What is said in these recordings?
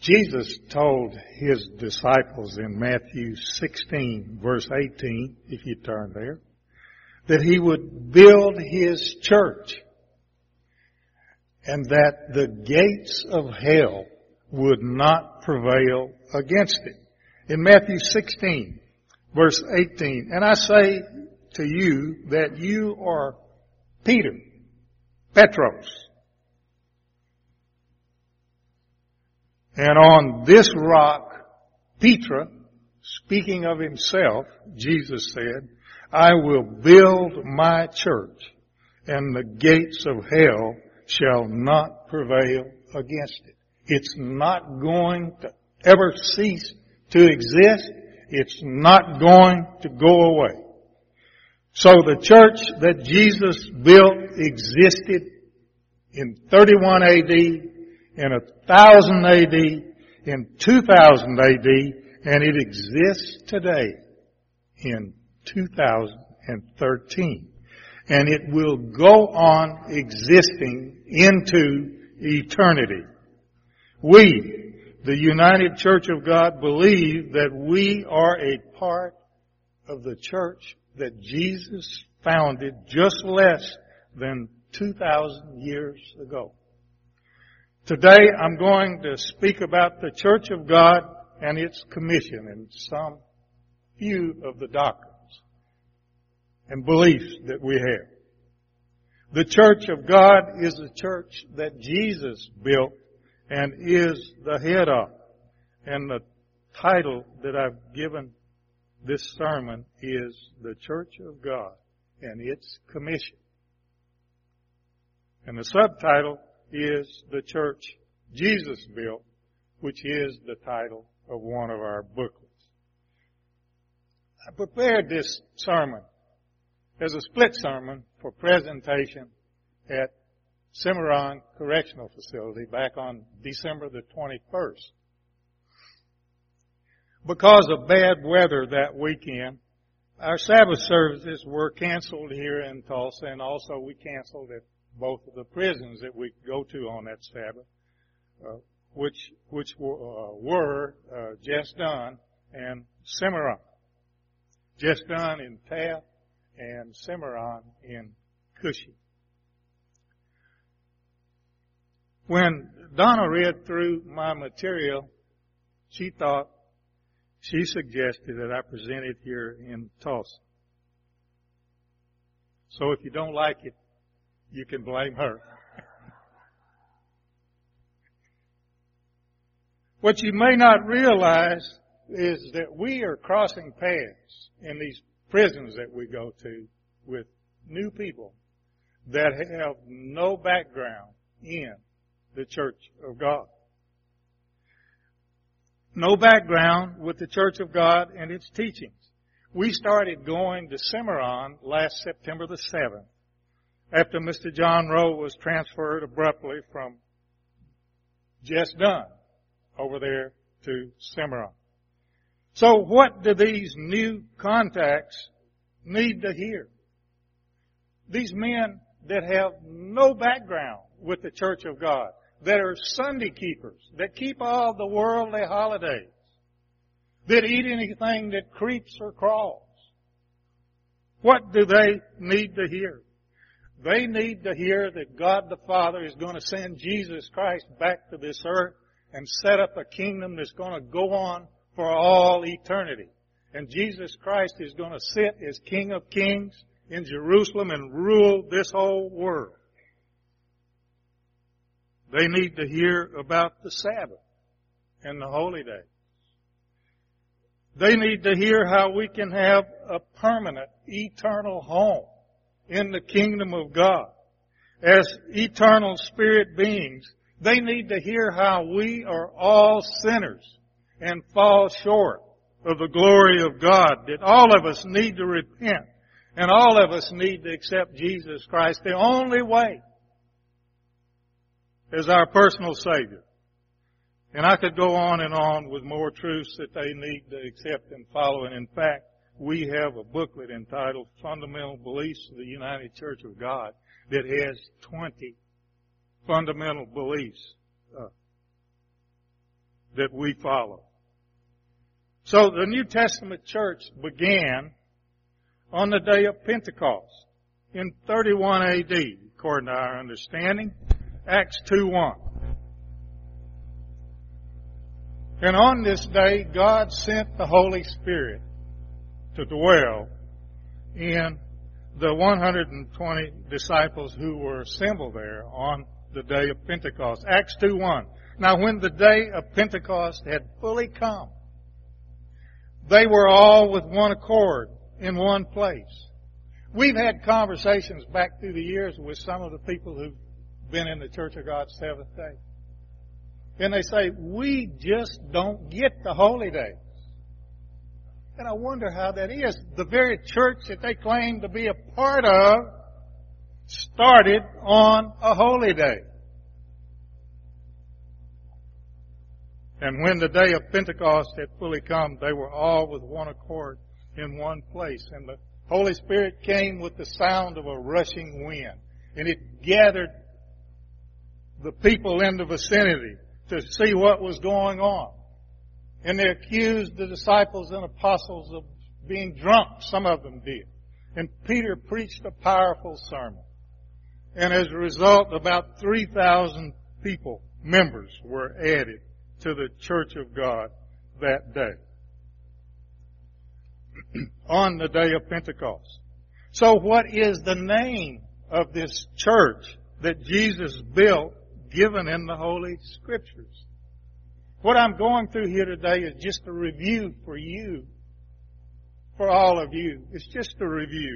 Jesus told his disciples in Matthew 16, verse 18, if you turn there, that he would build his church and that the gates of hell would not prevail against it. In Matthew 16, verse 18, and I say to you that you are Peter, Petros, and on this rock, Petra, speaking of himself, Jesus said, I will build my church, and the gates of hell shall not prevail against it. It's not going to ever cease to exist. It's not going to go away. So the church that Jesus built existed in 31 AD, in 1000 AD, in 2000 AD, and it exists today in 2013. And it will go on existing into eternity. We, the United Church of God, believe that we are a part of the church that Jesus founded just less than 2,000 years ago. Today I'm going to speak about the Church of God and its commission and some few of the doctrines and beliefs that we have. The Church of God is the church that Jesus built and is the head of. And the title that I've given this sermon is The Church of God and its Commission. And the subtitle is The Church Jesus Built, which is the title of one of our booklets. I prepared this sermon as a split sermon for presentation at Cimarron Correctional Facility back on December the 21st. Because of bad weather that weekend, our Sabbath services were canceled here in Tulsa, and also we canceled at both of the prisons that we go to on that Sabbath, which were Just Done and Cimarron. Just Done in Taft and Cimarron in Cushing. When Donna read through my material, she suggested that I present it here in Tulsa. So if you don't like it, you can blame her. What you may not realize is that we are crossing paths in these prisons that we go to with new people that have no background in the Church of God. No background with the Church of God and its teachings. We started going to Cimarron last September the 7th after Mr. John Rowe was transferred abruptly from Just Done over there to Cimarron. So what do these new contacts need to hear? These men that have no background with the Church of God, that are Sunday keepers, that keep all the worldly holidays, that eat anything that creeps or crawls. What do they need to hear? They need to hear that God the Father is going to send Jesus Christ back to this earth and set up a kingdom that's going to go on for all eternity. And Jesus Christ is going to sit as King of Kings in Jerusalem and rule this whole world. They need to hear about the Sabbath and the holy days. They need to hear how we can have a permanent, eternal home in the kingdom of God. As eternal spirit beings, they need to hear how we are all sinners and fall short of the glory of God, that all of us need to repent and all of us need to accept Jesus Christ the only way as our personal Savior. And I could go on with more truths that they need to accept and follow. And in fact, we have a booklet entitled Fundamental Beliefs of the United Church of God that has 20 fundamental beliefs that we follow. So the New Testament church began on the day of Pentecost in 31 A.D., according to our understanding, Acts 2:1. And on this day, God sent the Holy Spirit to dwell in the 120 disciples who were assembled there on the day of Pentecost. Acts 2:1. Now when the day of Pentecost had fully come, they were all with one accord in one place. We've had conversations back through the years with some of the people who've been in the Church of God Seventh Day. And they say, we just don't get the holy days. And I wonder how that is. The very church that they claim to be a part of started on a holy day. And when the day of Pentecost had fully come, they were all with one accord in one place. And the Holy Spirit came with the sound of a rushing wind. And it gathered the people in the vicinity to see what was going on. And they accused the disciples and apostles of being drunk. Some of them did. And Peter preached a powerful sermon. And as a result, about 3,000 people, members, were added to the Church of God that day. On the day of Pentecost. So what is the name of this church that Jesus built, given in the Holy Scriptures? What I'm going through here today is just a review for you, for all of you. It's just a review.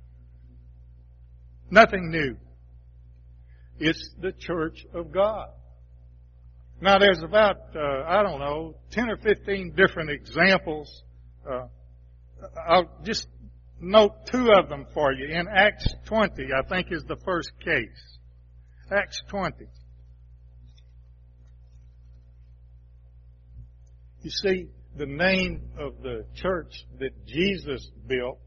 Nothing new. It's the Church of God. Now there's about, 10 or 15 different examples. I'll just note two of them for you. In Acts 20, I think is the first case. Acts 20. You see, the name of the church that Jesus built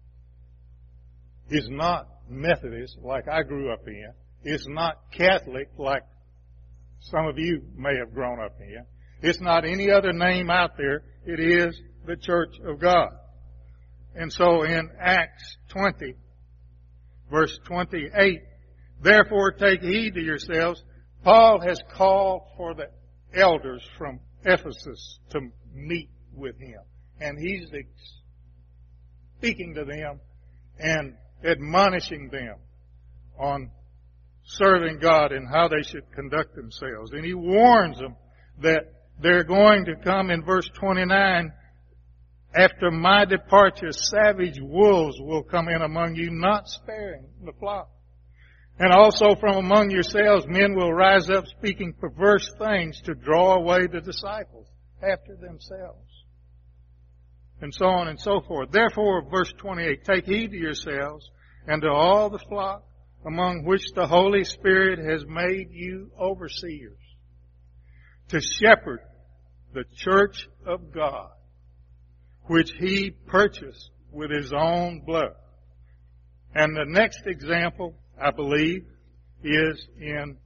is not Methodist, like I grew up in. It's not Catholic, like some of you may have grown up in. It's not any other name out there. It is the Church of God. And so in Acts 20, verse 28, therefore take heed to yourselves. Paul has called for the elders from Ephesus to meet with him. And he's speaking to them and admonishing them on serving God and how they should conduct themselves. And he warns them that they're going to come in verse 29, after my departure, savage wolves will come in among you, not sparing the flock. And also from among yourselves men will rise up speaking perverse things to draw away the disciples after themselves. And so on and so forth. Therefore, verse 28, take heed to yourselves and to all the flock among which the Holy Spirit has made you overseers, to shepherd the church of God, which he purchased with his own blood. And the next example, I believe, is in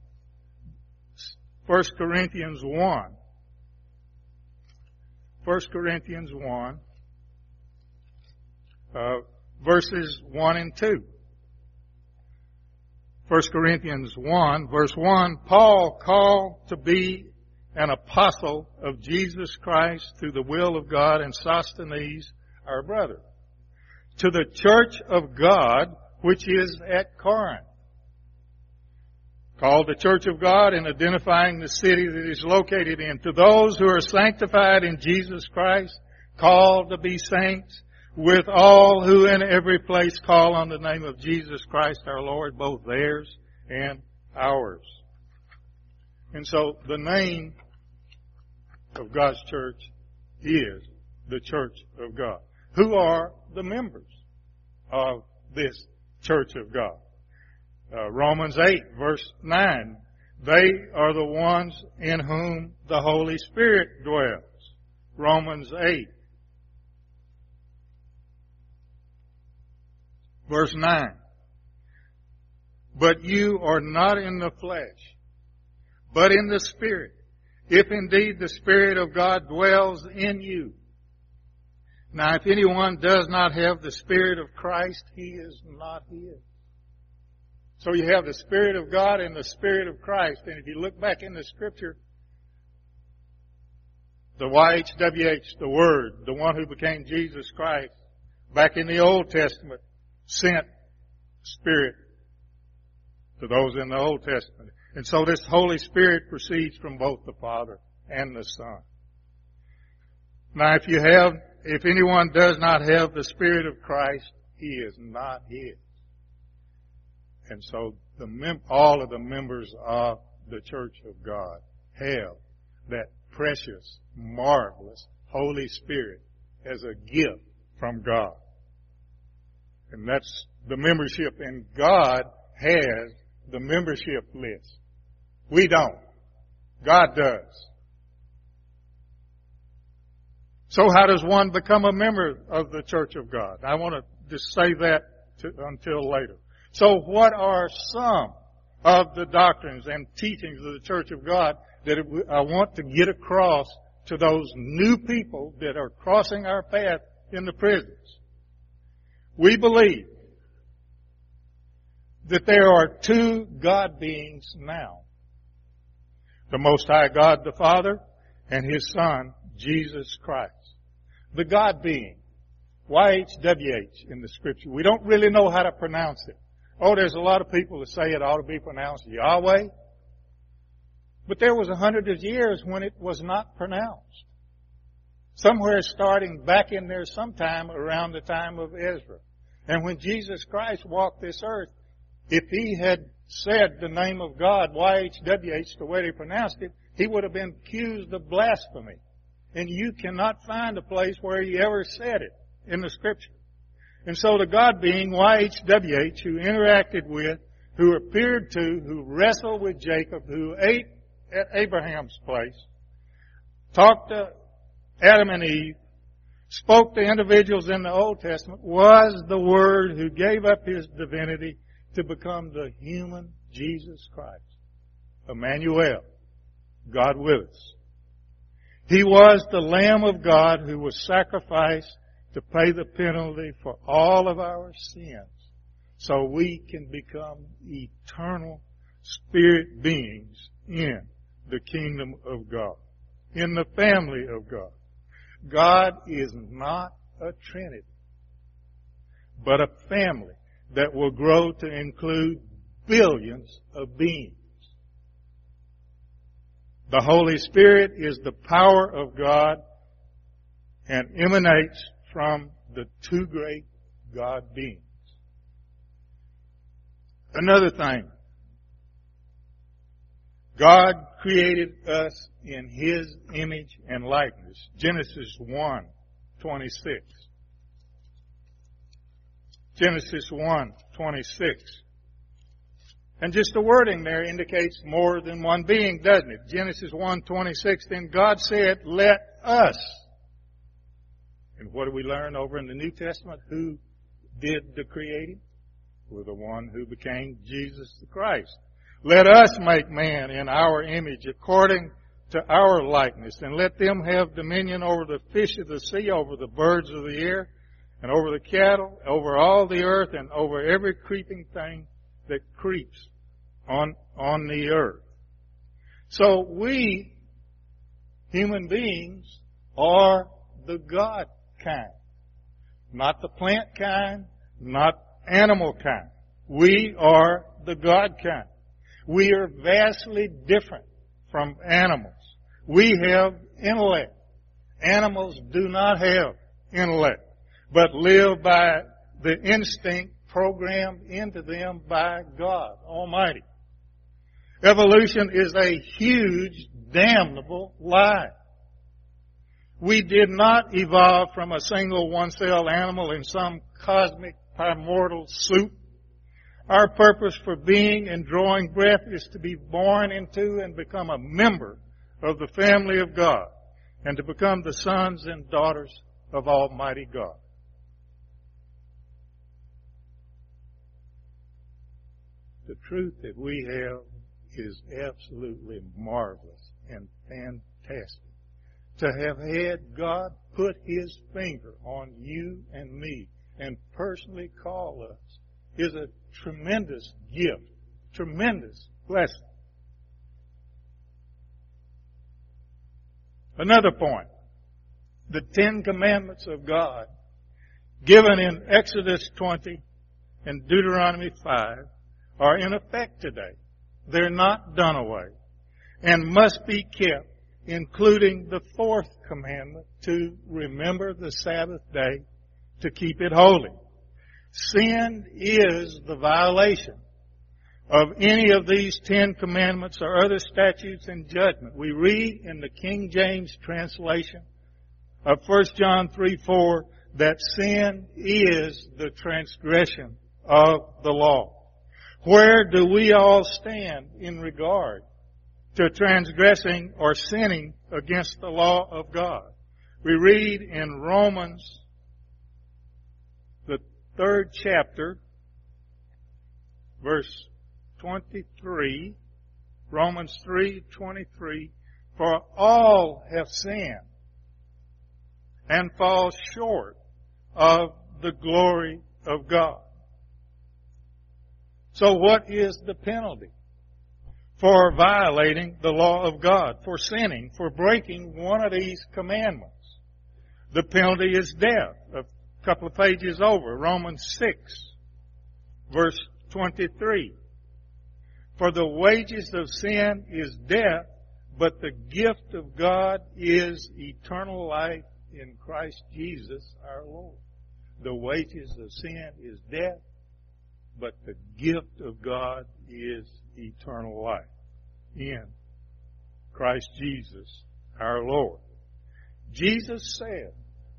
1 Corinthians 1. 1 Corinthians 1, verses 1 and 2. 1 Corinthians 1, verse 1, Paul, called to be an apostle of Jesus Christ through the will of God, and Sosthenes, our brother, to the church of God which is at Corinth. Called the church of God and identifying the city that is located in. To those who are sanctified in Jesus Christ, called to be saints, with all who in every place call on the name of Jesus Christ our Lord, both theirs and ours. And so the name of God's church is the Church of God. Who are the members of this Church of God? Romans 8, verse 9. They are the ones in whom the Holy Spirit dwells. Romans 8, verse 9. But you are not in the flesh, but in the Spirit, if indeed the Spirit of God dwells in you. Now, if anyone does not have the Spirit of Christ, he is not his. So you have the Spirit of God and the Spirit of Christ. And if you look back in the Scripture, the YHWH, the Word, the one who became Jesus Christ, back in the Old Testament, sent Spirit to those in the Old Testament. And so this Holy Spirit proceeds from both the Father and the Son. Now, if anyone does not have the Spirit of Christ, he is not his. And so all of the members of the Church of God have that precious, marvelous Holy Spirit as a gift from God. And that's the membership. And God has the membership list. We don't. God does. So how does one become a member of the Church of God? I want to just say that until later. So what are some of the doctrines and teachings of the Church of God that I want to get across to those new people that are crossing our path in the prisons? We believe that there are two God beings now. The Most High God the Father and His Son, Jesus Christ. The God being, YHWH in the Scripture. We don't really know how to pronounce it. Oh, there's a lot of people that say it ought to be pronounced Yahweh. But there was 100 of years when it was not pronounced. Somewhere starting back in there sometime around the time of Ezra. And when Jesus Christ walked this earth, if He had said the name of God, YHWH, the way they pronounced it, He would have been accused of blasphemy. And you cannot find a place where He ever said it in the Scripture. And so the God being, YHWH, who interacted with, who appeared to, who wrestled with Jacob, who ate at Abraham's place, talked to Adam and Eve, spoke to individuals in the Old Testament, was the Word who gave up His divinity to become the human Jesus Christ. Emmanuel, God with us. He was the Lamb of God who was sacrificed to pay the penalty for all of our sins so we can become eternal spirit beings in the kingdom of God, in the family of God. God is not a trinity, but a family that will grow to include billions of beings. The Holy Spirit is the power of God and emanates from the two great God beings. Another thing, God created us in His image and likeness. Genesis 1:26. Genesis 1:26. And just the wording there indicates more than one being, doesn't it? Genesis 1:26, then God said, let us. And what do we learn over in the New Testament? Who did the creating? Well, the one who became Jesus the Christ. Let us make man in our image according to our likeness, and let them have dominion over the fish of the sea, over the birds of the air, and over the cattle, over all the earth, and over every creeping thing that creeps on the earth. So we, human beings, are the God kind. Not the plant kind, not animal kind. We are the God kind. We are vastly different from animals. We have intellect. Animals do not have intellect, but live by the instinct programmed into them by God Almighty. Evolution is a huge, damnable lie. We did not evolve from a single one-cell animal in some cosmic primordial soup. Our purpose for being and drawing breath is to be born into and become a member of the family of God and to become the sons and daughters of Almighty God. The truth that we have is absolutely marvelous and fantastic. To have had God put His finger on you and me and personally call us is a tremendous gift, tremendous blessing. Another point, the 10 Commandments of God given in Exodus 20 and Deuteronomy 5 are in effect today. They're not done away and must be kept, including the 4th commandment to remember the Sabbath day to keep it holy. Sin is the violation of any of these 10 commandments or other statutes and judgment. We read in the King James translation of 1 John 3:4 that sin is the transgression of the law. Where do we all stand in regard to transgressing or sinning against the law of God? We read in Romans, the 3rd chapter, verse 23, Romans 3:23, for all have sinned and fall short of the glory of God. So what is the penalty for violating the law of God, for sinning, for breaking one of these commandments? The penalty is death. A couple of pages over, Romans 6, verse 23. For the wages of sin is death, but the gift of God is eternal life in Christ Jesus our Lord. The wages of sin is death, but the gift of God is eternal life in Christ Jesus our Lord. Jesus said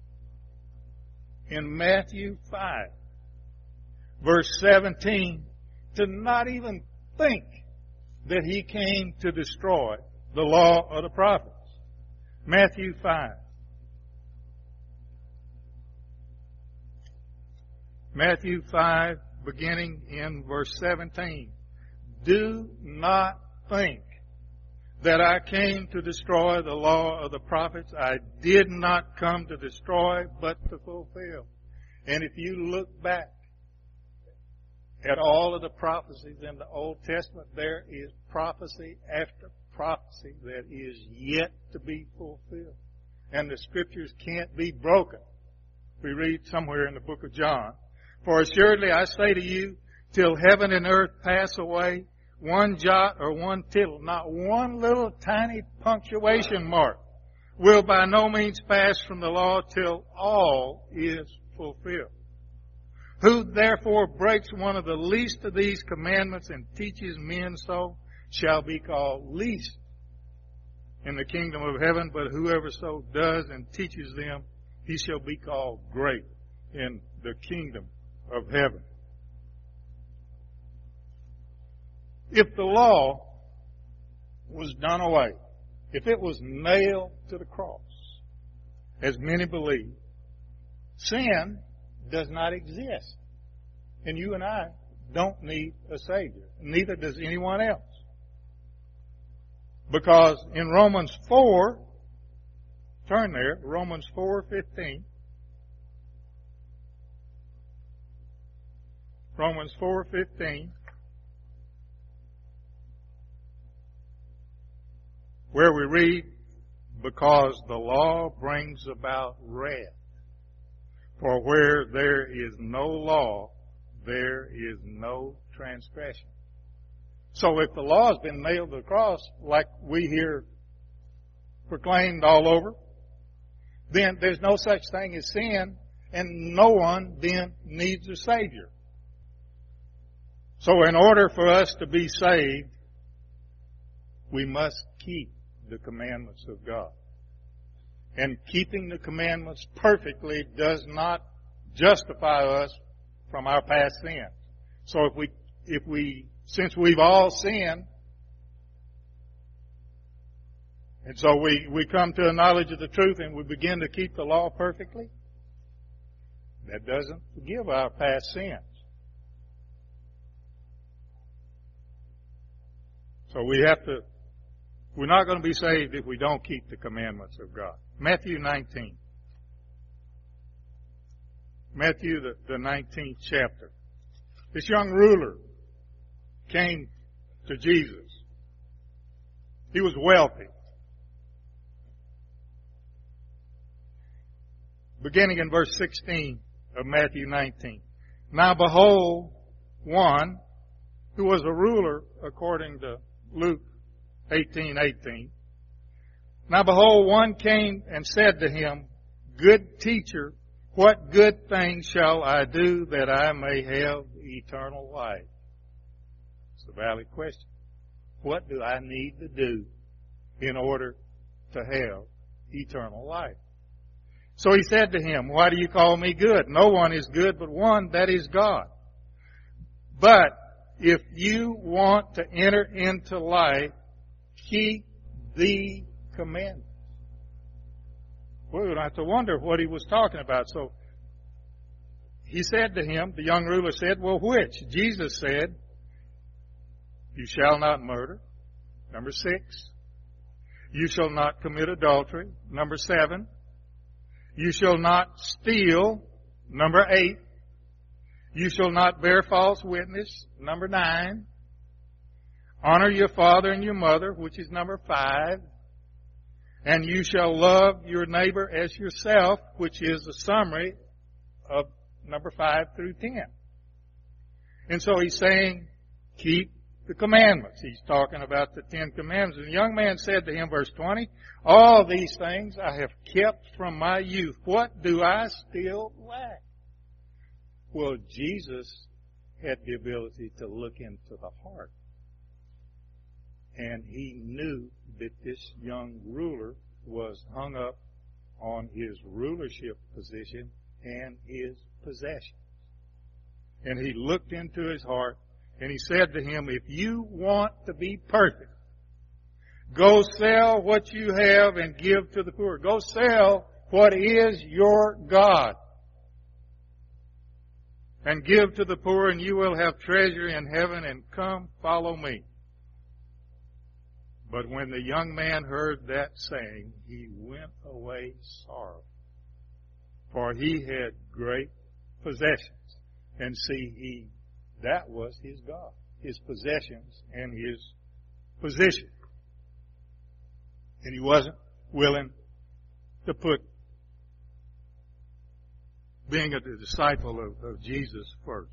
in Matthew 5, verse 17, to not even think that He came to destroy the law of the prophets. Matthew 5. Matthew 5, beginning in verse 17. Do not think that I came to destroy the law of the prophets. I did not come to destroy, but to fulfill. And if you look back at all of the prophecies in the Old Testament, there is prophecy after prophecy that is yet to be fulfilled. And the Scriptures can't be broken. We read somewhere in the book of John, for assuredly I say to you, till heaven and earth pass away, one jot or one tittle, not one little tiny punctuation mark, will by no means pass from the law till all is fulfilled. Who therefore breaks one of the least of these commandments and teaches men so shall be called least in the kingdom of heaven, but whoever so does and teaches them, he shall be called great in the kingdom of heaven. If the law was done away, if it was nailed to the cross, as many believe, sin does not exist. And you and I don't need a Savior. Neither does anyone else. Because in Romans 4, turn there, Romans 4:15. Romans 4:15. Where we read, because the law brings about wrath. For where there is no law, there is no transgression. So if the law has been nailed to the cross, like we hear proclaimed all over, then there's no such thing as sin, and no one then needs a Savior. So in order for us to be saved, we must keep the commandments of God. And keeping the commandments perfectly does not justify us from our past sins. So since we've all sinned, and so we come to a knowledge of the truth and we begin to keep the law perfectly, that doesn't forgive our past sins. So we have to We're not going to be saved if we don't keep the commandments of God. Matthew 19. Matthew, the 19th chapter. This young ruler came to Jesus. He was wealthy. Beginning in verse 16 of Matthew 19. Now behold, one who was a ruler according to Luke 18:18. Now behold, one came and said to him, Good teacher, what good thing shall I do that I may have eternal life? It's a valid question. What do I need to do in order to have eternal life? So he said to him, Why do you call me good? No one is good but one, that is God. But if you want to enter into life, keep the commandments. Well, we don't have to wonder what he was talking about. So he said to him, the young ruler said, Well, which? Jesus said, You shall not murder. Number 6. You shall not commit adultery. Number 7. You shall not steal. Number 8. You shall not bear false witness. Number 9. Honor your father and your mother, which is number 5. And you shall love your neighbor as yourself, which is a summary of number 5 through 10. And so he's saying, keep the commandments. He's talking about the 10 commandments. And the young man said to him, verse 20, All these things I have kept from my youth. What do I still lack? Well, Jesus had the ability to look into the heart. And he knew that this young ruler was hung up on his rulership position and his possessions. And he looked into his heart and he said to him, If you want to be perfect, go sell what you have and give to the poor. Go sell what is your God and give to the poor, and you will have treasure in heaven, and come, follow me. But when the young man heard that saying, he went away sorrowful, for he had great possessions. And see, that was his God, his possessions and his position. And he wasn't willing to put being a disciple of Jesus first.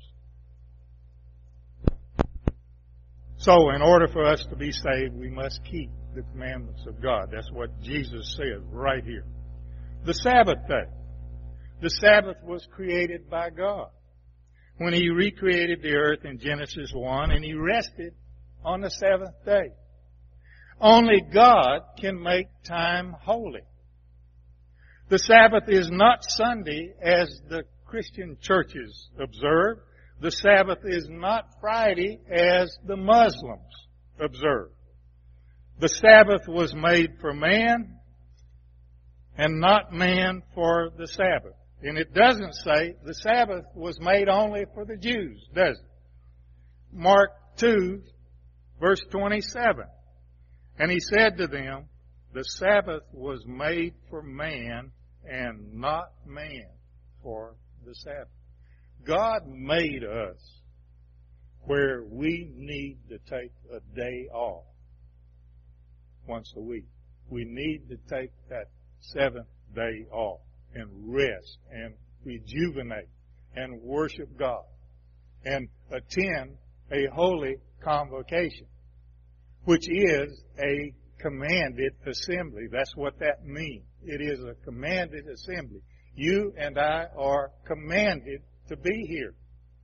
So in order for us to be saved, we must keep the commandments of God. That's what Jesus says right here. The Sabbath day. The Sabbath was created by God when He recreated the earth in Genesis 1, and He rested on the seventh day. Only God can make time holy. The Sabbath is not Sunday as the Christian churches observe. The Sabbath is not Friday as the Muslims observe. The Sabbath was made for man and not man for the Sabbath. And it doesn't say the Sabbath was made only for the Jews, does it? Mark 2, verse 27. And He said to them, the Sabbath was made for man and not man for the Sabbath. God made us where we need to take a day off once a week. We need to take that seventh day off and rest and rejuvenate and worship God and attend a holy convocation, which is a commanded assembly. That's what that means. It is a commanded assembly. You and I are commanded to be here.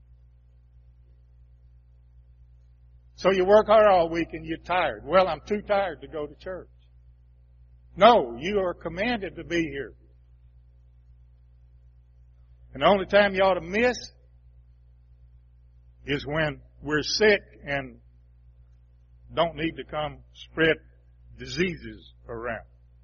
So you work hard all week and you're tired. Well, I'm too tired to go to church. No, you are commanded to be here. And the only time you ought to miss is when we're sick and don't need to come spread diseases around.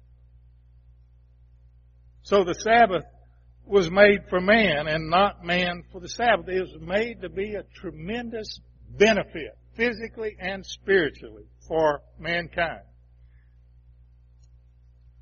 So the Sabbath was made for man and not man for the Sabbath. It was made to be a tremendous benefit, physically and spiritually, for mankind.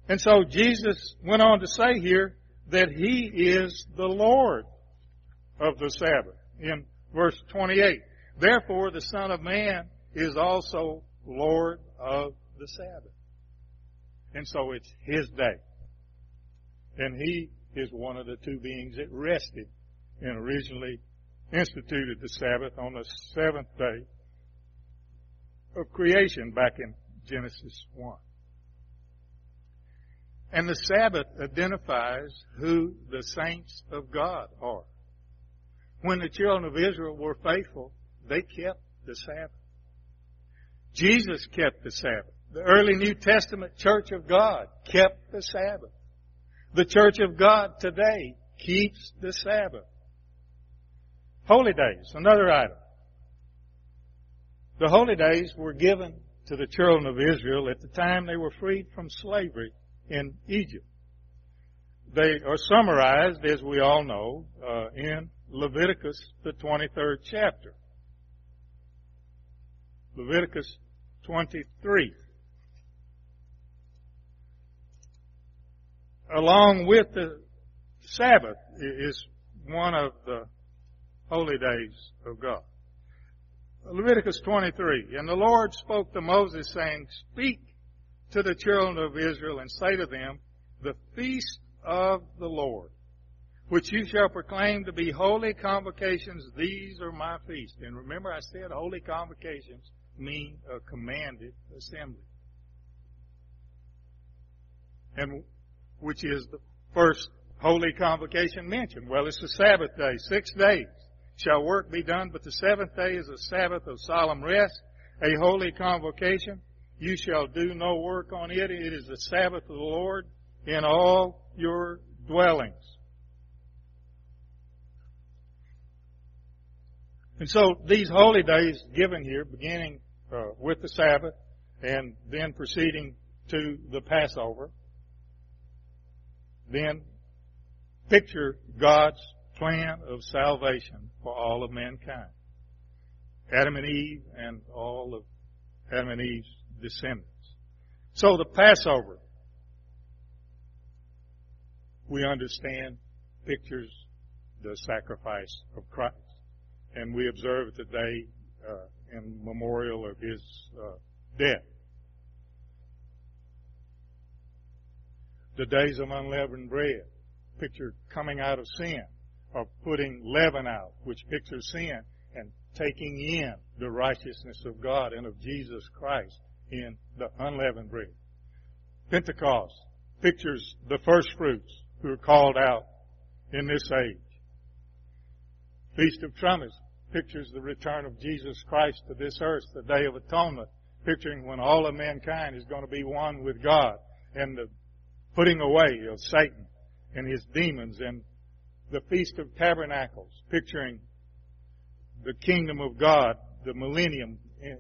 And so Jesus went on to say here that He is the Lord of the Sabbath in verse 28. Therefore, the Son of Man is also Lord of the Sabbath. And so it's His day. And He is one of the two beings that rested and originally instituted the Sabbath on the seventh day of creation back in Genesis 1. And the Sabbath identifies who the saints of God are. When the children of Israel were faithful, they kept the Sabbath. Jesus kept the Sabbath. The early New Testament Church of God kept the Sabbath. The Church of God today keeps the Sabbath. Holy days, another item. The holy days were given to the children of Israel at the time they were freed from slavery in Egypt. They are summarized, as we all know, in Leviticus, the 23rd chapter. Leviticus 23. Along with the Sabbath is one of the holy days of God. Leviticus 23. And the Lord spoke to Moses, saying, Speak to the children of Israel and say to them, The feast of the Lord, which you shall proclaim to be holy convocations, these are my feasts. And remember I said holy convocations mean a commanded assembly. And which is the first holy convocation mentioned? Well, it's the Sabbath day. 6 days shall work be done, but the seventh day is a Sabbath of solemn rest, a holy convocation. You shall do no work on it. It is the Sabbath of the Lord in all your dwellings. And so these holy days given here, beginning with the Sabbath and then proceeding to the Passover, then picture God's plan of salvation for all of mankind. Adam and Eve and all of Adam and Eve's descendants. So the Passover, we understand, pictures the sacrifice of Christ. And we observe it today in memorial of His death. The days of unleavened bread picture coming out of sin, or putting leaven out, which pictures sin, and taking in the righteousness of God and of Jesus Christ in the unleavened bread. Pentecost pictures the first fruits who are called out in this age. Feast of Trumpets pictures the return of Jesus Christ to this earth, the Day of Atonement, picturing when all of mankind is going to be one with God, and the putting away of Satan and his demons. And the Feast of Tabernacles, picturing the kingdom of God, the millennium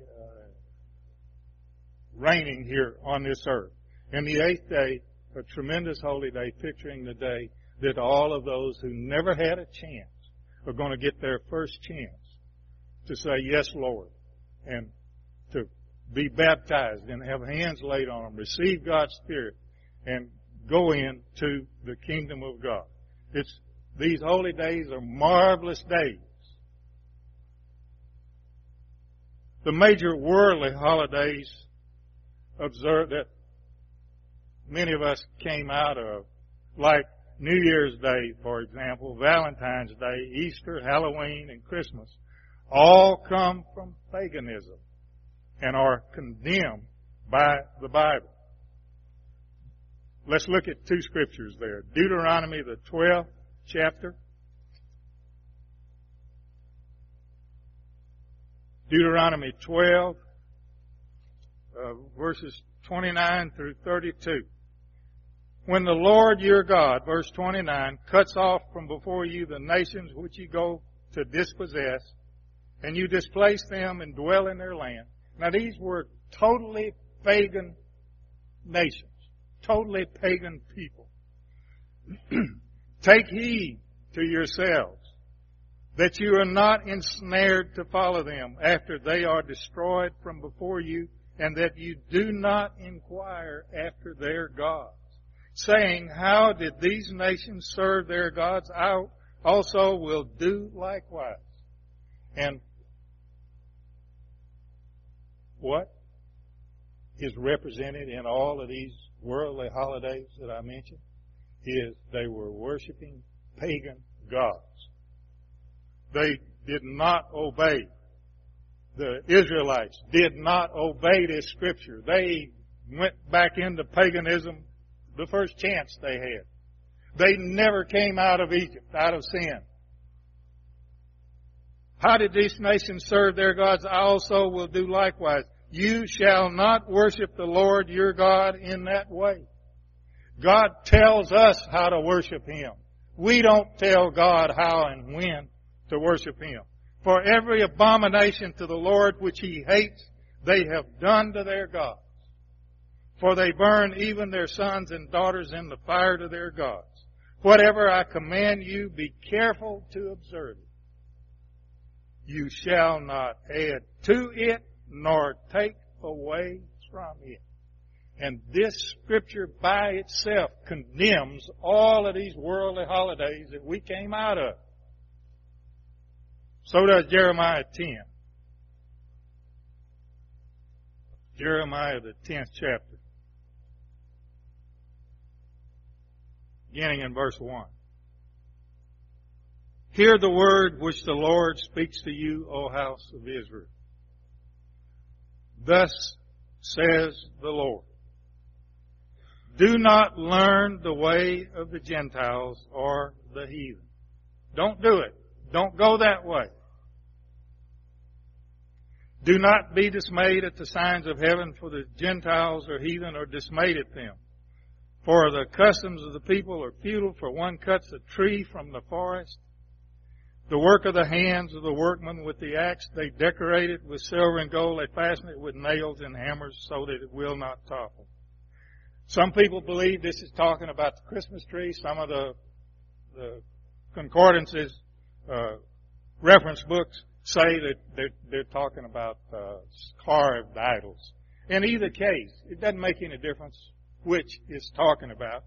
reigning here on this earth. And the eighth day, a tremendous holy day, picturing the day that all of those who never had a chance are going to get their first chance to say, Yes, Lord, and to be baptized and have hands laid on them, receive God's Spirit, and go into the kingdom of God. These holy days are marvelous days. The major worldly holidays observed that many of us came out of, like New Year's Day, for example, Valentine's Day, Easter, Halloween, and Christmas, all come from paganism and are condemned by the Bible. Let's look at two scriptures there. Deuteronomy, the 12th chapter. Deuteronomy 12, verses 29 through 32. When the Lord your God, verse 29, cuts off from before you the nations which you go to dispossess, and you displace them and dwell in their land. Now these were totally pagan nations. Totally pagan people. Take heed to yourselves that you are not ensnared to follow them after they are destroyed from before you, and that you do not inquire after their gods. saying, how did these nations serve their gods? I also will do likewise. And what is represented in all of these worldly holidays that I mentioned is they were worshiping pagan gods. They did not obey. The Israelites did not obey this scripture. They went back into paganism the first chance they had. They never came out of Egypt, out of sin. How did these nations serve their gods? I also will do likewise. You shall not worship the Lord your God in that way. God tells us how to worship Him. We don't tell God how and when to worship Him. For every abomination to the Lord which He hates, they have done to their gods. For they burn even their sons and daughters in the fire to their gods. Whatever I command you, be careful to observe it. You shall not add to it, nor take away from it. And this scripture by itself condemns all of these worldly holidays that we came out of. So does Jeremiah 10. Jeremiah, the 10th chapter. Beginning in verse 1. Hear the word which the Lord speaks to you, O house of Israel. Thus says the Lord, do not learn the way of the Gentiles or the heathen. Don't do it. Don't go that way. Do not be dismayed at the signs of heaven, for the Gentiles or heathen are dismayed at them. For the customs of the people are futile, for one cuts a tree from the forest. The work of the hands of the workmen with the axe, they decorate it with silver and gold, they fasten it with nails and hammers so that it will not topple. Some people believe this is talking about the Christmas tree. Some of the concordances, reference books say that they're talking about carved idols. In either case, it doesn't make any difference which it's talking about.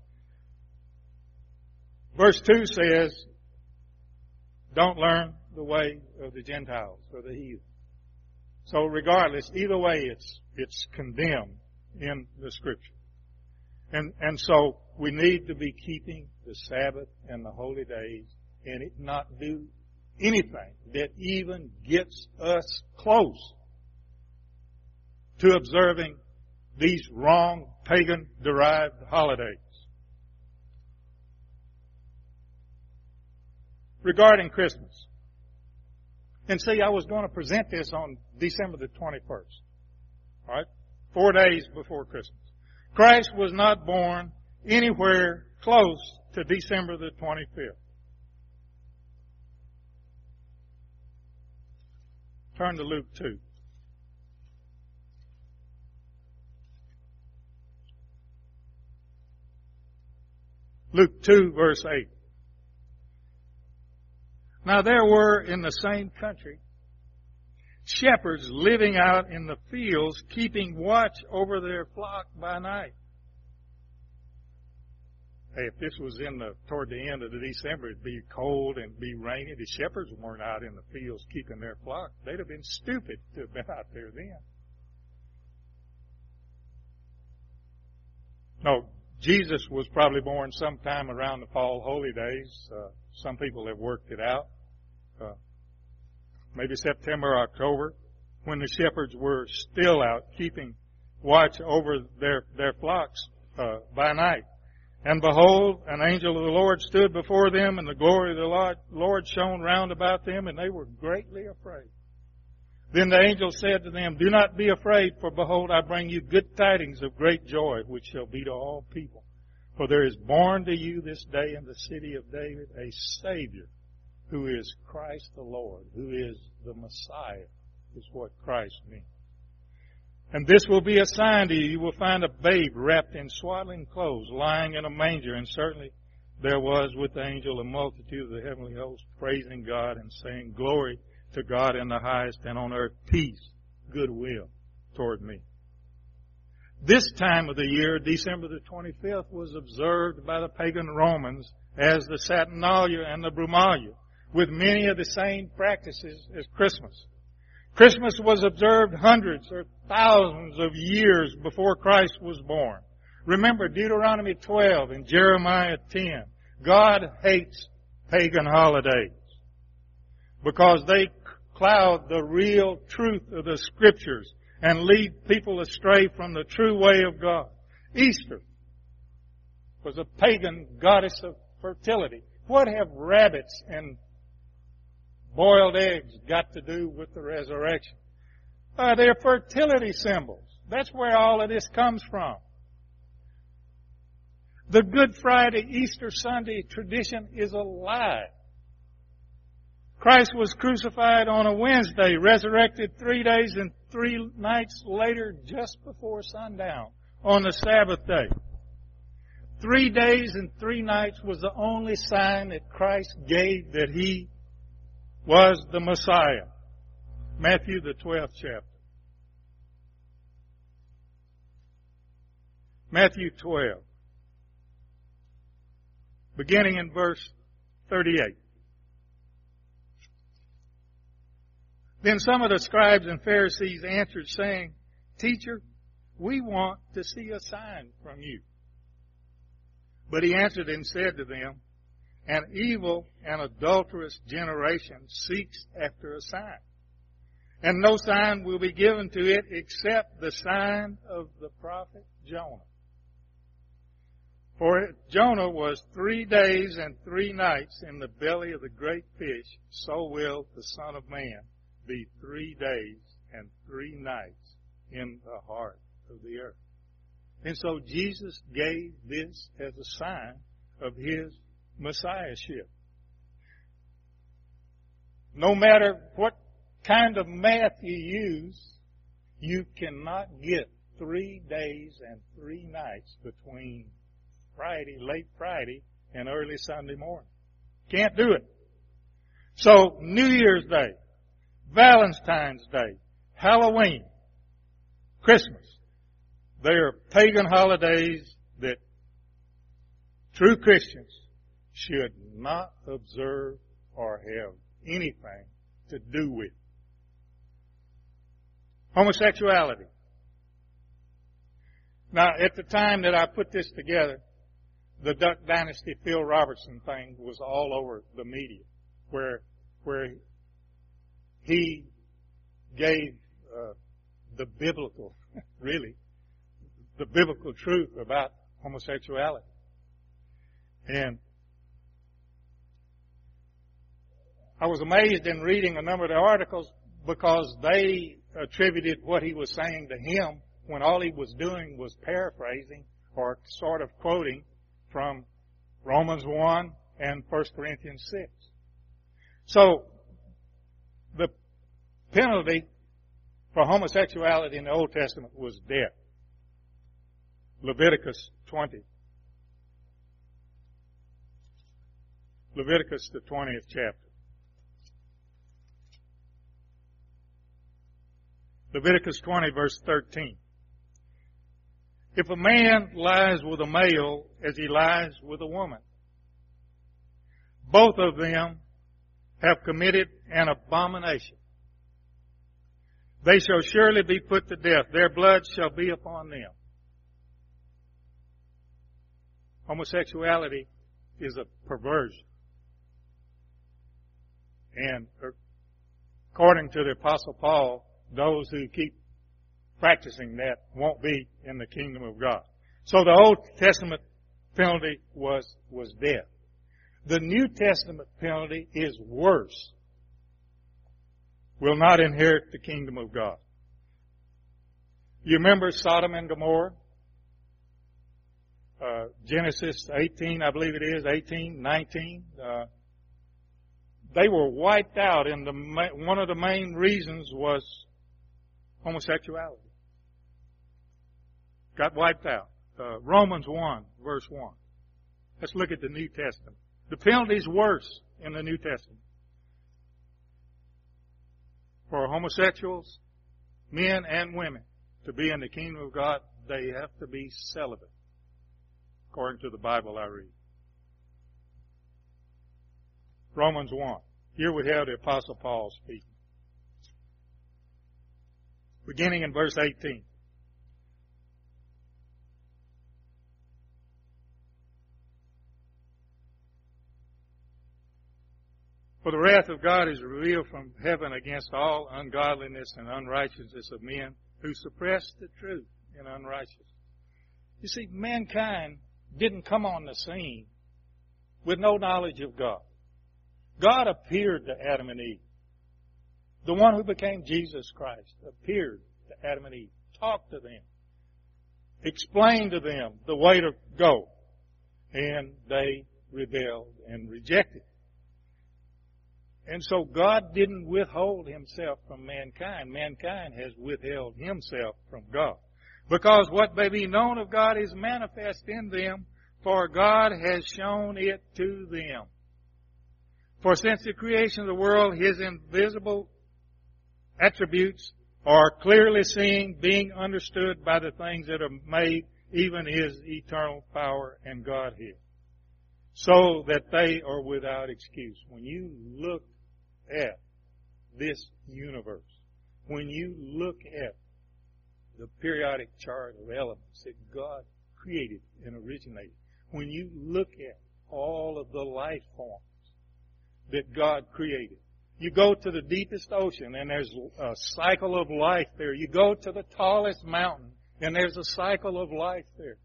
Verse 2 says, don't learn the way of the Gentiles or the heathen. So regardless, either way, it's condemned in the Scripture. And so we need to be keeping the Sabbath and the holy days and it not do anything that even gets us close to observing these wrong pagan-derived holidays. Regarding Christmas. And see, I was going to present this on December the 21st. All right? 4 days before Christmas. Christ was not born anywhere close to December the 25th. Turn to Luke 2. Luke 2, verse 8. Now there were in the same country shepherds living out in the fields, keeping watch over their flock by night. Hey, if this was toward the end of the December, it'd be cold and be rainy. The shepherds weren't out in the fields keeping their flock. They'd have been stupid to have been out there then. No, Jesus was probably born sometime around the fall holy days. Some people have worked it out. Maybe September or October, when the shepherds were still out keeping watch over their flocks by night. And behold, an angel of the Lord stood before them, and the glory of the Lord shone round about them, and they were greatly afraid. Then the angel said to them, do not be afraid, for behold, I bring you good tidings of great joy, which shall be to all people. For there is born to you this day in the city of David a Savior, who is Christ the Lord, who is the Messiah, is what Christ means. And this will be a sign to you. You will find a babe wrapped in swaddling clothes, lying in a manger. And certainly there was with the angel a multitude of the heavenly host, praising God and saying, glory to God in the highest, and on earth peace, goodwill toward me. This time of the year, December the 25th, was observed by the pagan Romans as the Saturnalia and the Brumalia, with many of the same practices as Christmas. Christmas was observed hundreds or thousands of years before Christ was born. Remember Deuteronomy 12 and Jeremiah 10. God hates pagan holidays because they cloud the real truth of the Scriptures and lead people astray from the true way of God. Easter was a pagan goddess of fertility. What have rabbits and boiled eggs got to do with the resurrection? They're fertility symbols. That's where all of this comes from. The Good Friday, Easter Sunday tradition is a lie. Christ was crucified on a Wednesday, resurrected 3 days and 3 nights later, just before sundown, on the Sabbath day. 3 days and 3 nights was the only sign that Christ gave that He was the Messiah. Matthew, the 12th chapter. Matthew 12. Beginning in verse 38. Then some of the scribes and Pharisees answered, saying, Teacher, we want to see a sign from you. But he answered and said to them, An evil and adulterous generation seeks after a sign, and no sign will be given to it except the sign of the prophet Jonah. For Jonah was 3 days and 3 nights in the belly of the great fish, so will the Son of Man be 3 days and 3 nights in the heart of the earth. And so Jesus gave this as a sign of His Messiahship. No matter what kind of math you use, you cannot get 3 days and 3 nights between Friday, late Friday, and early Sunday morning. Can't do it. So, New Year's Day, Valentine's Day, Halloween, Christmas, they are pagan holidays that true Christians should not observe or have anything to do with. Homosexuality. Now, at the time that I put this together, the Duck Dynasty Phil Robertson thing was all over the media, where he gave the biblical, really, the biblical truth about homosexuality. And I was amazed in reading a number of the articles because they attributed what he was saying to him when all he was doing was paraphrasing or sort of quoting from Romans 1 and 1 Corinthians 6. So, the penalty for homosexuality in the Old Testament was death. Leviticus 20. Leviticus, the 20th chapter. Leviticus 20, verse 13. If a man lies with a male as he lies with a woman, both of them have committed an abomination. They shall surely be put to death. Their blood shall be upon them. Homosexuality is a perversion. And according to the Apostle Paul, those who keep practicing that won't be in the kingdom of God. So the Old Testament penalty was death. The New Testament penalty is worse. Will not inherit the kingdom of God. You remember Sodom and Gomorrah? Genesis 18, I believe it is, 18, 19. They were wiped out, and one of the main reasons was homosexuality. Got wiped out. Romans 1, verse 1. Let's look at the New Testament. The penalty's worse in the New Testament. For homosexuals, men and women, to be in the kingdom of God, they have to be celibate, according to the Bible I read. Romans 1. Here we have the Apostle Paul speaking. Beginning in verse 18. For the wrath of God is revealed from heaven against all ungodliness and unrighteousness of men who suppress the truth in unrighteousness. You see, mankind didn't come on the scene with no knowledge of God. God appeared to Adam and Eve. The one who became Jesus Christ appeared to Adam and Eve, talked to them, explained to them the way to go, and they rebelled and rejected. And so God didn't withhold himself from mankind. Mankind has withheld himself from God. Because what may be known of God is manifest in them, for God has shown it to them. For since the creation of the world, his invisible attributes are clearly seen, being understood by the things that are made, even his eternal power and Godhead, so that they are without excuse. When you look at this universe, when you look at the periodic chart of elements that God created and originated, when you look at all of the life forms that God created, you go to the deepest ocean and there's a cycle of life there. You go to the tallest mountain and there's a cycle of life there.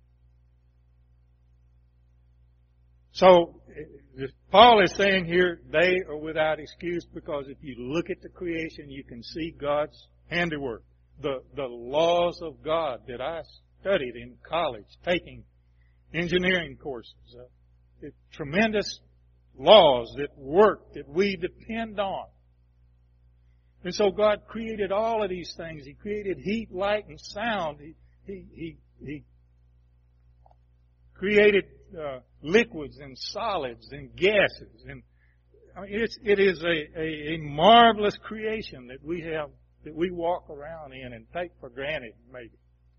So Paul is saying here they are without excuse, because if you look at the creation, you can see God's handiwork. The laws of God that I studied in college, taking engineering courses, tremendous laws that work, that we depend on. And so God created all of these things. He created heat, light, and sound. He created liquids and solids and gases. And I mean, it is a marvelous creation that we have, that we walk around in and take for granted, maybe.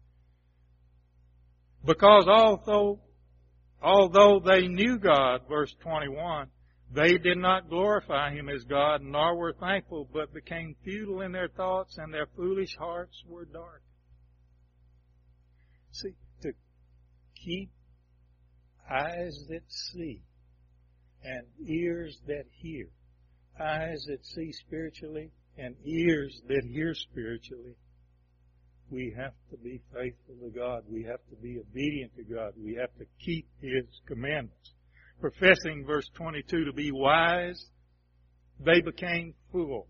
Because although they knew God, verse 21, they did not glorify him as God, nor were thankful, but became futile in their thoughts, and their foolish hearts were dark. See, to keep eyes that see and ears that hear, eyes that see spiritually and ears that hear spiritually, we have to be faithful to God. We have to be obedient to God. We have to keep his commandments. Professing, verse 22, to be wise, they became fools.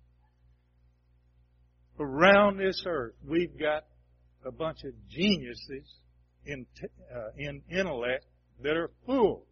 Around this earth, we've got a bunch of geniuses in intellect that are fools.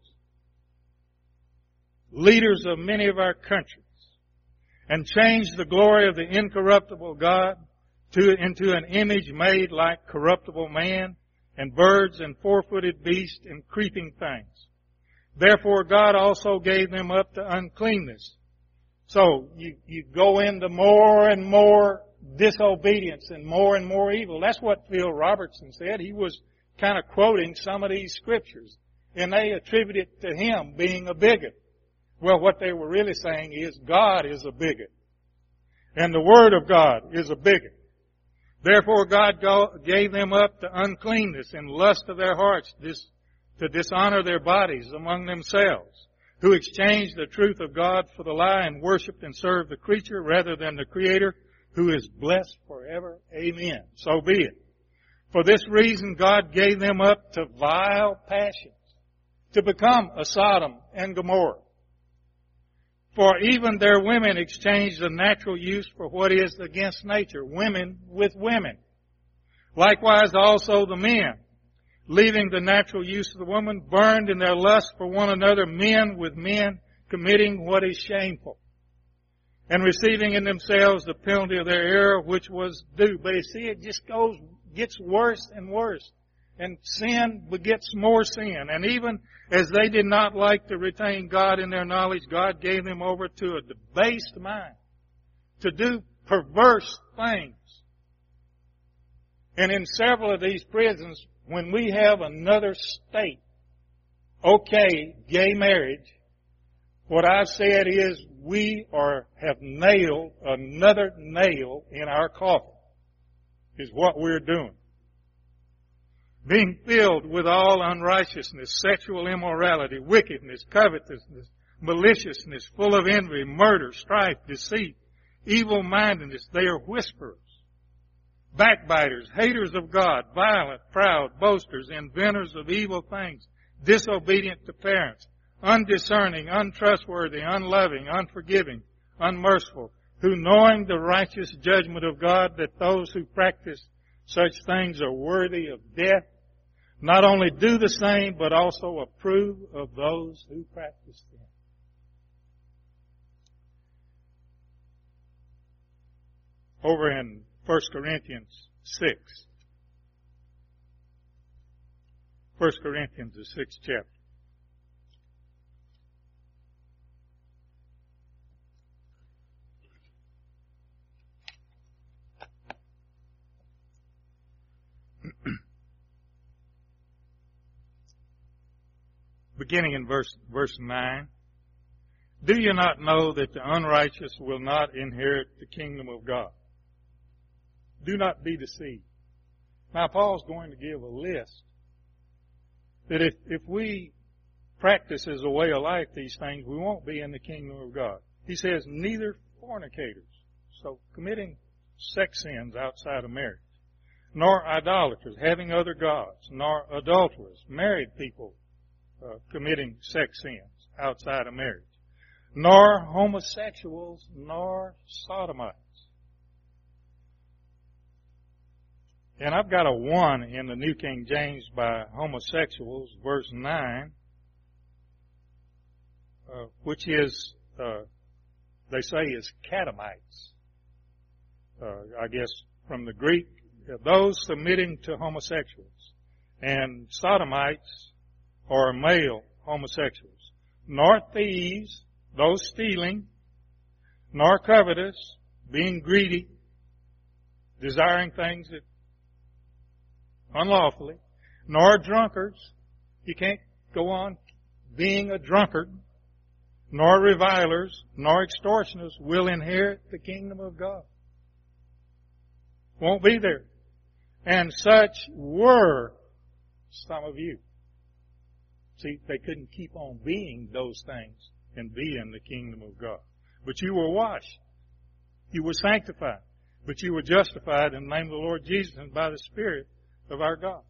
Leaders of many of our countries. And changed the glory of the incorruptible God into an image made like corruptible man, and birds and four-footed beasts and creeping things. Therefore God also gave them up to uncleanness. So you go into more and more disobedience and more evil. That's what Phil Robertson said. He was kind of quoting some of these scriptures, and they attribute it to him being a bigot. Well, what they were really saying is God is a bigot, and the Word of God is a bigot. Therefore God gave them up to uncleanness and lust of their hearts, to dishonor their bodies among themselves, who exchanged the truth of God for the lie and worshipped and served the creature rather than the Creator, who is blessed forever. Amen. So be it. For this reason God gave them up to vile passions, to become a Sodom and Gomorrah. For even their women exchanged the natural use for what is against nature, women with women. Likewise also the men, leaving the natural use of the woman, burned in their lust for one another, men with men, committing what is shameful, and receiving in themselves the penalty of their error, which was due. But you see, it just gets worse and worse. And sin begets more sin. And even as they did not like to retain God in their knowledge, God gave them over to a debased mind to do perverse things. And in several of these prisons, when we have another state, okay, gay marriage, what I've said is we have nailed another nail in our coffin, is what we're doing. Being filled with all unrighteousness, sexual immorality, wickedness, covetousness, maliciousness, full of envy, murder, strife, deceit, evil-mindedness. They are whisperers, backbiters, haters of God, violent, proud, boasters, inventors of evil things, disobedient to parents, undiscerning, untrustworthy, unloving, unforgiving, unmerciful, who knowing the righteous judgment of God that those who practice such things are worthy of death, not only do the same, but also approve of those who practice them. Over in 1 Corinthians 6. 1 Corinthians, the 6th chapter. Beginning in verse 9. Do you not know that the unrighteous will not inherit the kingdom of God? Do not be deceived. Now, Paul's going to give a list that if we practice as a way of life these things, we won't be in the kingdom of God. He says, neither fornicators, so committing sex sins outside of marriage, nor idolaters, having other gods, nor adulterers, married people committing sex sins outside of marriage, nor homosexuals, nor sodomites. And I've got a 1 in the New King James by homosexuals, verse 9, which is, they say is catamites. I guess from the Greek, those submitting to homosexuals. And sodomites are male homosexuals. Nor thieves, those stealing, nor covetous, being greedy, desiring things that unlawfully, nor drunkards. You can't go on being a drunkard, nor revilers, nor extortioners will inherit the kingdom of God. Won't be there. And such were some of you. See, they couldn't keep on being those things and be in the kingdom of God. But you were washed. You were sanctified. But you were justified in the name of the Lord Jesus and by the Spirit of our God.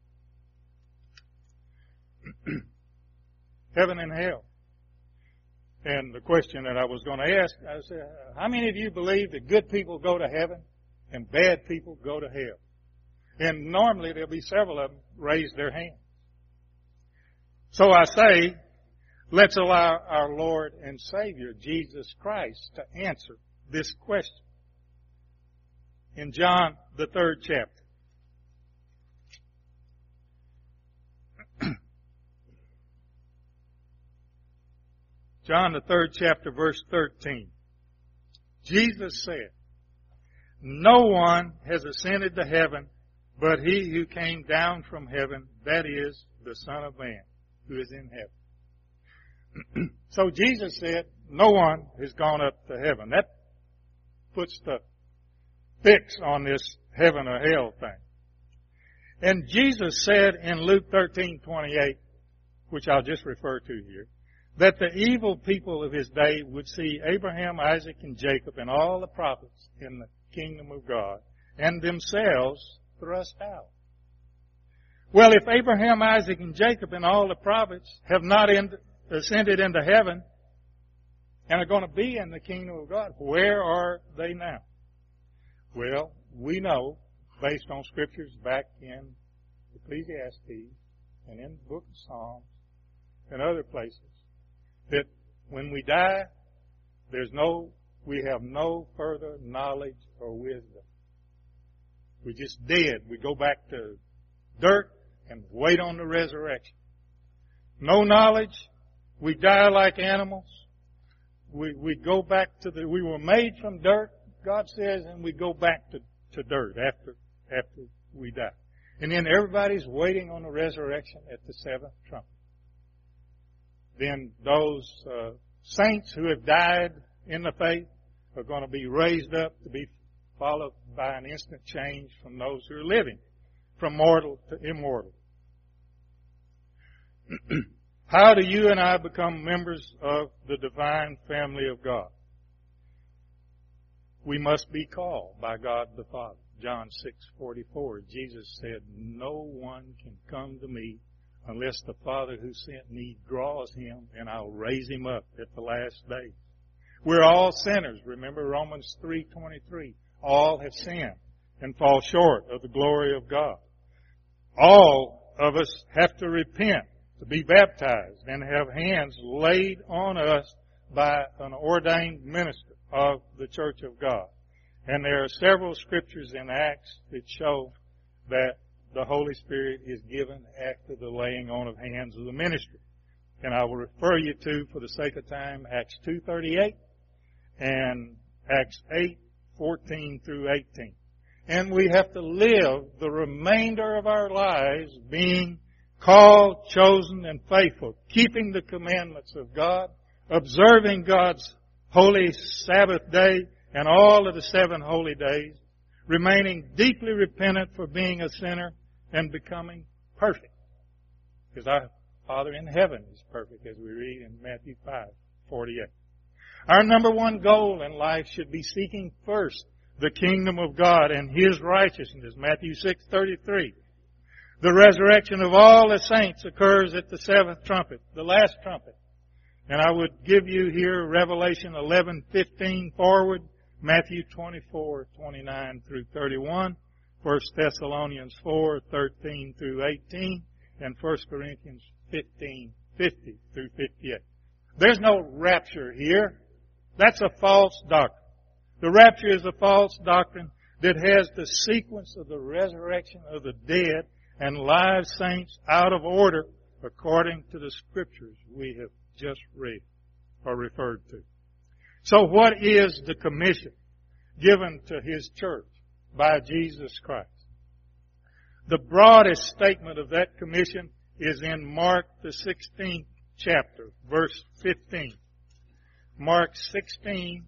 Heaven and hell. And the question that I was going to ask, I said, how many of you believe that good people go to heaven and bad people go to hell? And normally there'll be several of them raise their hands. So I say, let's allow our Lord and Savior, Jesus Christ, to answer this question. In John, the 3rd chapter. John, the 3rd chapter, verse 13. Jesus said, no one has ascended to heaven but he who came down from heaven, that is, the Son of Man, who is in heaven. So Jesus said, no one has gone up to heaven. That puts the fix on this heaven or hell thing. And Jesus said in Luke 13:28, which I'll just refer to here, that the evil people of his day would see Abraham, Isaac, and Jacob and all the prophets in the kingdom of God, and themselves thrust out. Well, if Abraham, Isaac, and Jacob and all the prophets have not ascended into heaven and are going to be in the kingdom of God, where are they now? Well, we know, based on scriptures back in Ecclesiastes and in the book of Psalms and other places, that when we die, we have no further knowledge or wisdom. We're just dead. We go back to dirt and wait on the resurrection. No knowledge. We die like animals. We go back we were made from dirt, God says, and we go back to dirt after we die. And then everybody's waiting on the resurrection at the seventh trumpet. Then those saints who have died in the faith are going to be raised up to be followed by an instant change from those who are living, from mortal to immortal. How do you and I become members of the divine family of God? We must be called by God the Father. John 6:44, Jesus said, "No one can come to me unless the Father who sent me draws him, and I'll raise him up at the last day." We're all sinners. Remember Romans 3:23. All have sinned and fall short of the glory of God. All of us have to repent, to be baptized, and have hands laid on us by an ordained minister of the Church of God. And there are several scriptures in Acts that show that the Holy Spirit is given after the laying on of hands of the ministry. And I will refer you to, for the sake of time, Acts 2:38 and Acts 8:14 through 18. And we have to live the remainder of our lives being called, chosen, and faithful, keeping the commandments of God, observing God's holy Sabbath day and all of the 7 holy days, remaining deeply repentant for being a sinner, and becoming perfect. Because our Father in heaven is perfect, as we read in Matthew 5:48. Our number one goal in life should be seeking first the kingdom of God and His righteousness, Matthew 6:33. The resurrection of all the saints occurs at the 7th trumpet, the last trumpet. And I would give you here Revelation 11:15 forward, Matthew 24:29 through 31, 1 Thessalonians 4:13 through 18, and 1 Corinthians 15:50 through 58. There's no rapture here. That's a false doctrine. The rapture is a false doctrine that has the sequence of the resurrection of the dead and live saints out of order according to the scriptures we have just read or referred to. So what is the commission given to His church by Jesus Christ? The broadest statement of that commission is in Mark the 16th chapter, verse 15. Mark 16,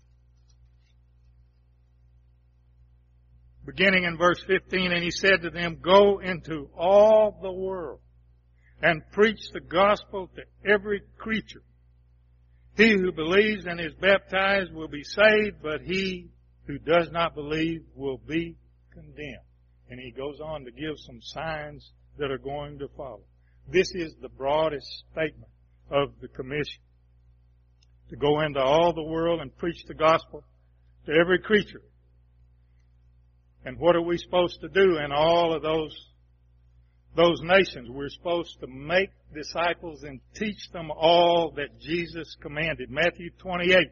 beginning in verse 15, and He said to them, "Go into all the world and preach the gospel to every creature. He who believes and is baptized will be saved, but he who does not believe will be condemned." And He goes on to give some signs that are going to follow. This is the broadest statement of the commission, to go into all the world and preach the gospel to every creature. And what are we supposed to do in all of those nations? We're supposed to make disciples and teach them all that Jesus commanded. Matthew 28,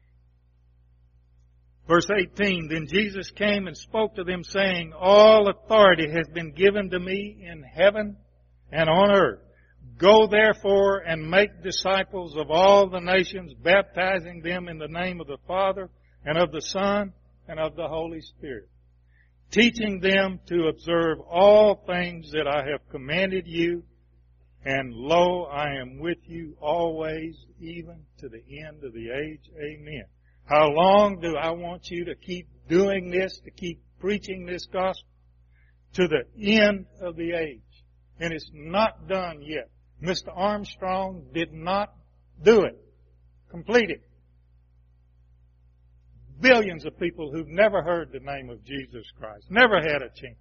verse 18, "Then Jesus came and spoke to them, saying, All authority has been given to me in heaven and on earth. Go therefore and make disciples of all the nations, baptizing them in the name of the Father and of the Son and of the Holy Spirit, teaching them to observe all things that I have commanded you. And lo, I am with you always, even to the end of the age. Amen." How long do I want you to keep doing this, to keep preaching this gospel? To the end of the age. And it's not done yet. Mr. Armstrong did not do it, complete it. Billions of people who've never heard the name of Jesus Christ, never had a chance.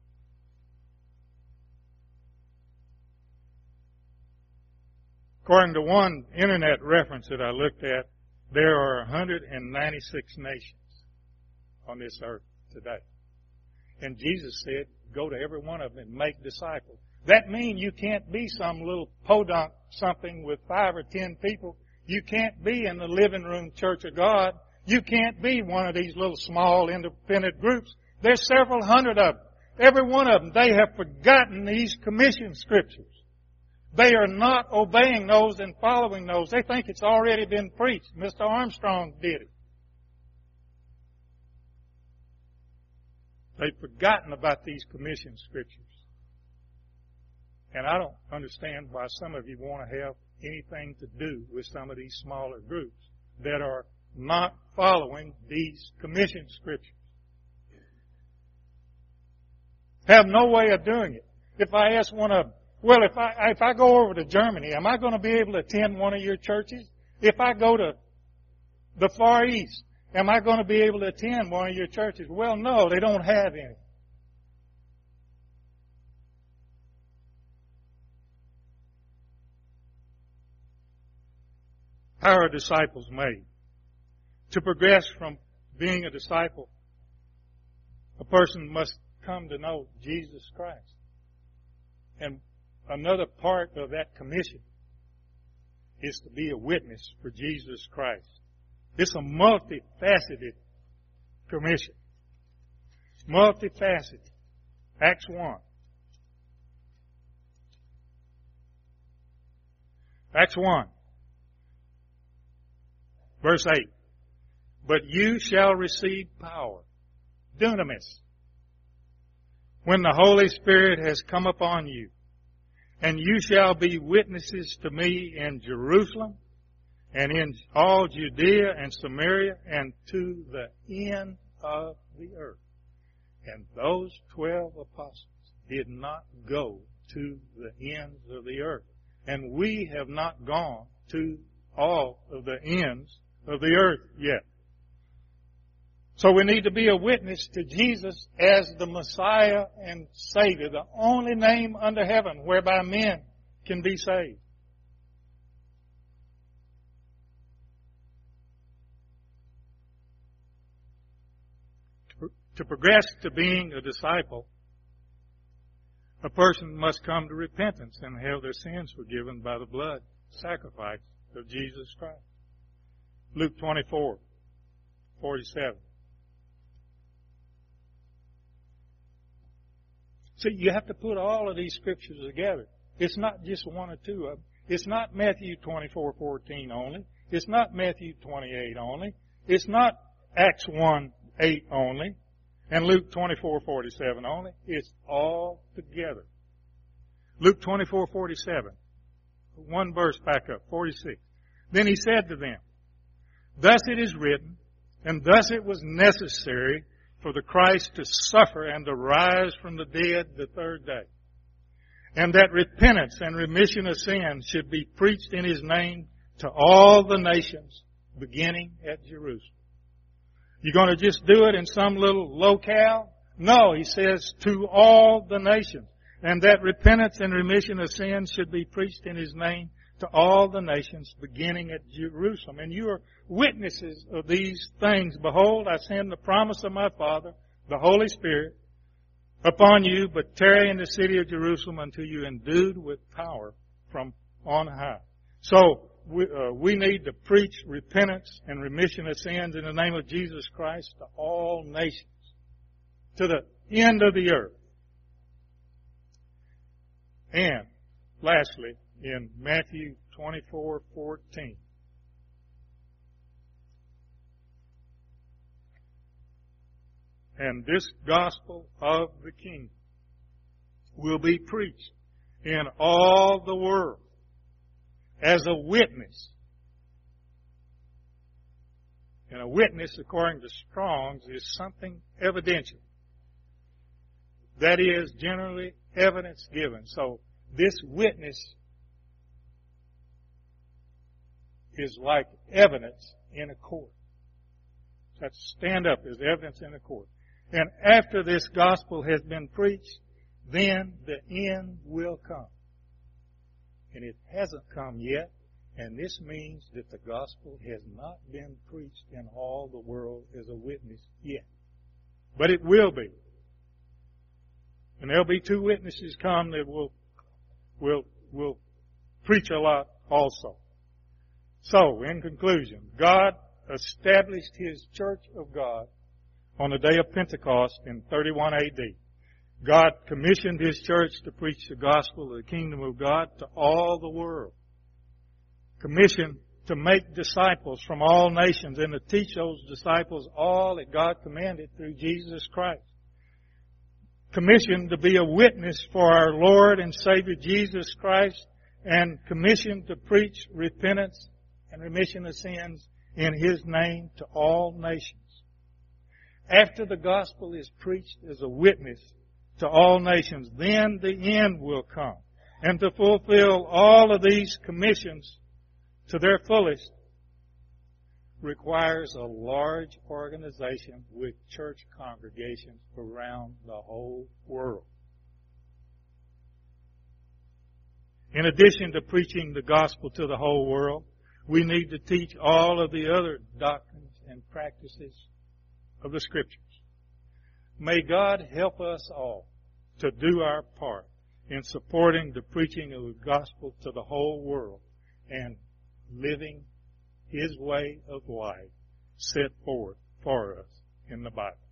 According to one internet reference that I looked at, there are 196 nations on this earth today. And Jesus said, go to every one of them and make disciples. That means you can't be some little podunk something with 5 or 10 people. You can't be in the living room church of God. You can't be one of these little small independent groups. There's several hundred of them. Every one of them, they have forgotten these commission scriptures. They are not obeying those and following those. They think it's already been preached. Mr. Armstrong did it. They've forgotten about these commission scriptures. And I don't understand why some of you want to have anything to do with some of these smaller groups that are not following these commission scriptures. Have no way of doing it. If I ask one of them, well, if I go over to Germany, am I going to be able to attend one of your churches? If I go to the Far East, am I going to be able to attend one of your churches? Well, no, they don't have any. How are disciples made? To progress from being a disciple, a person must come to know Jesus Christ. And another part of that commission is to be a witness for Jesus Christ. It's a multifaceted commission. Multifaceted. Acts 1. Acts 1. Verse 8. But you shall receive power. Dunamis. When the Holy Spirit has come upon you. And you shall be witnesses to me in Jerusalem and in all Judea and Samaria and to the end of the earth. And those 12 apostles did not go to the ends of the earth. And we have not gone to all of the ends of the earth yet. So we need to be a witness to Jesus as the Messiah and Savior, the only name under heaven whereby men can be saved. To progress to being a disciple, a person must come to repentance and have their sins forgiven by the blood sacrifice of Jesus Christ. Luke 24:47. See, you have to put all of these scriptures together. It's not just one or two of them. It's not Matthew 24:14 only. It's not Matthew 28 only. It's not Acts 1:8 only. And Luke 24:47 only. It's all together. Luke 24:47. One verse back up, 46. Then he said to them, Thus it is written, and thus it was necessary for the Christ to suffer and to rise from the dead the third day. And that repentance and remission of sins should be preached in His name to all the nations, beginning at Jerusalem. You going to just do it in some little locale? No, he says to all the nations. And that repentance and remission of sins should be preached in His name to all the nations, beginning at Jerusalem. And you are witnesses of these things. Behold, I send the promise of my Father, the Holy Spirit, upon you, but tarry in the city of Jerusalem until you are endued with power from on high. So, we need to preach repentance and remission of sins in the name of Jesus Christ to all nations, to the end of the earth. And, lastly, in Matthew 24:14. And this gospel of the kingdom will be preached in all the world as a witness. And a witness, according to Strong's, is something evidential. That is generally evidence given. So this witness is like evidence in a court. So to stand up as evidence in a court. And after this gospel has been preached, then the end will come. And it hasn't come yet, and this means that the gospel has not been preached in all the world as a witness yet. But it will be. And there'll be two witnesses come that will preach a lot also. So, in conclusion, God established His church of God on the day of Pentecost in 31 A.D. God commissioned His church to preach the gospel of the kingdom of God to all the world. Commissioned to make disciples from all nations and to teach those disciples all that God commanded through Jesus Christ. commissioned to be a witness for our Lord and Savior Jesus Christ, and commissioned to preach repentance and remission of sins in His name to all nations. After the gospel is preached as a witness to all nations, then the end will come. And to fulfill all of these commissions to their fullest requires a large organization with church congregations around the whole world. In addition to preaching the gospel to the whole world, we need to teach all of the other doctrines and practices of the Scriptures. May God help us all to do our part in supporting the preaching of the gospel to the whole world and living His way of life set forth for us in the Bible.